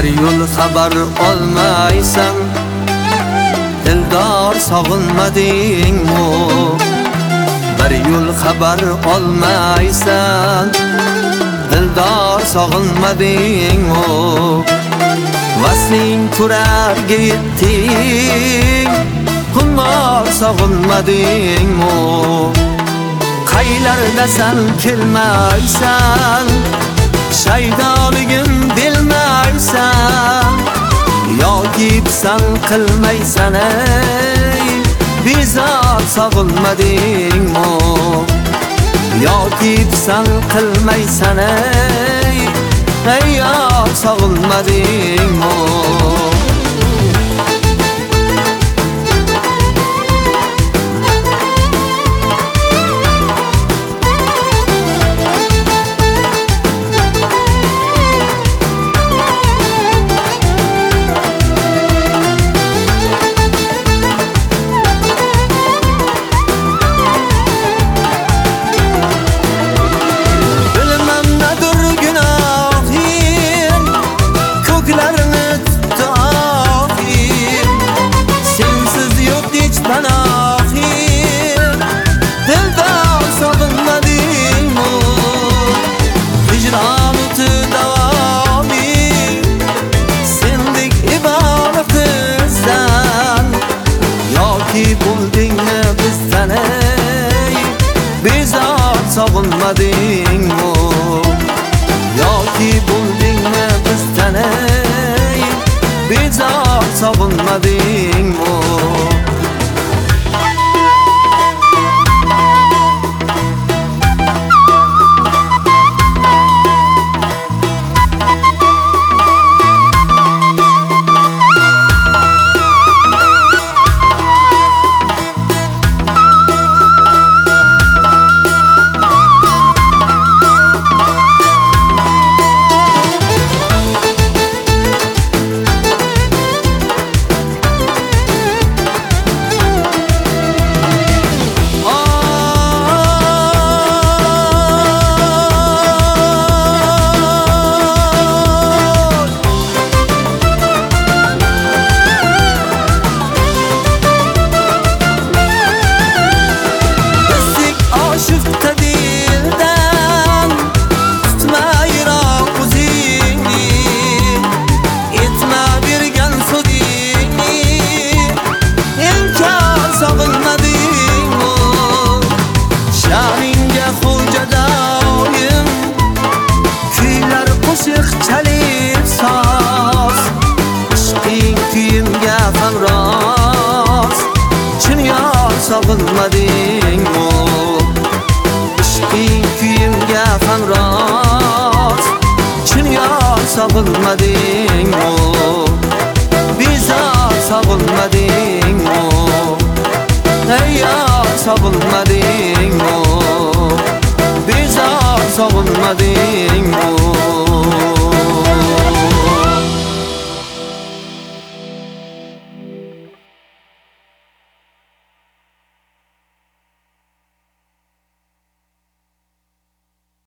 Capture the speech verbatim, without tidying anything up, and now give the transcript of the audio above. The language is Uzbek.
bir yo'l xabar olmaysan, dildor sog'inmadingmi? Bir yo'l xabar olmaysan, dildor sog'inmadingmi? Vasling turarga yetding, qullar sog'inmadingmi? Qaylarda san kelmaysan, shaydoligim bilmaysan, yoki san qilmaysan ey bezor sog'inmadingmi? Yoki san qilmaysan ey ey yor sog'inmadingmi? Buldingmi bizdan ey bezor sog'inmadingmi? Yoki buldingmi bizdan ey bezor sog'inmadingmi? Sog'inmadingmi? Ishqing kuyimga ham rost, chin yor sog'inmadingmi? Bezor sog'inmadingmi? Ey yor sog'inmadingmi? Bezor sog'inmadingmi?